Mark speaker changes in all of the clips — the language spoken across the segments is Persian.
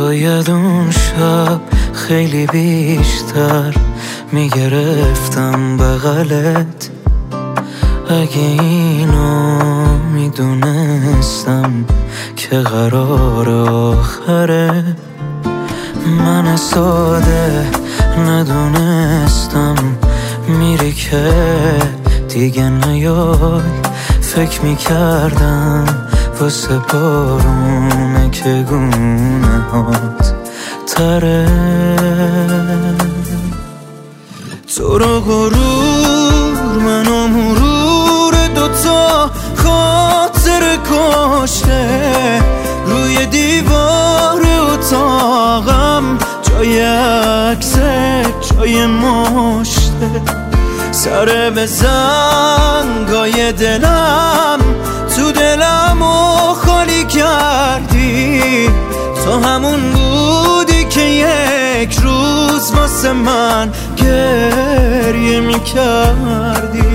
Speaker 1: باید اون شب خیلی بیشتر میگرفتم بغلت. اگه اینو میدونستم که قرار آخره، من ساده ندونستم میری که دیگه نیای. فکر میکردم واسه بارونه که گونه هات تره. تو رو غرور منو مرور دوتا خاطر کشته. روی دیوار اتاقم جای عکسه جای مشته. سر به زنگای دلم تو دلمو خالی کردی. تو همون بودی که یک روز واسه من گریه میکردی.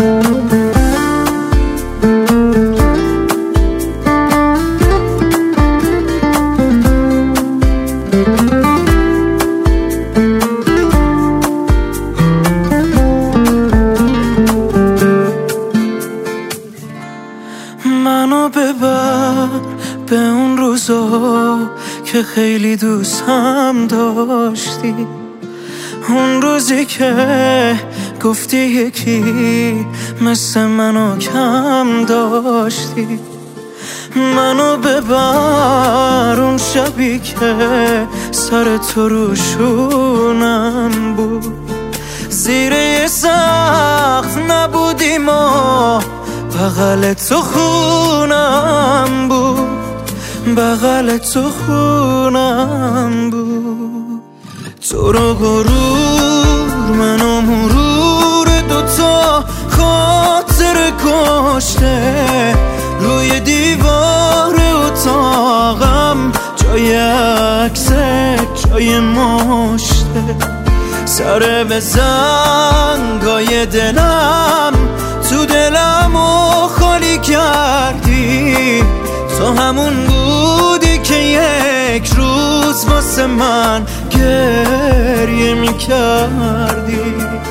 Speaker 1: منو ببر به اون روزا که خیلی دوستم داشتی. اون روزی که گفتی یکی مثل منو کم داشتی. منو ببر اون شبی که سر تو روشونم بود. زیر یه سقف نبودیم و بغل تو خونم بود. بغل تو خونم بود. تو رو غرور منو مرور دوتا خاطر کشته. روی دیوار اتاقم جای عکسه جای مشته. سر به زنگای دلم تو دلمو خالی کردی. تو همون بودی که یک روز واسه من گریه میکردی.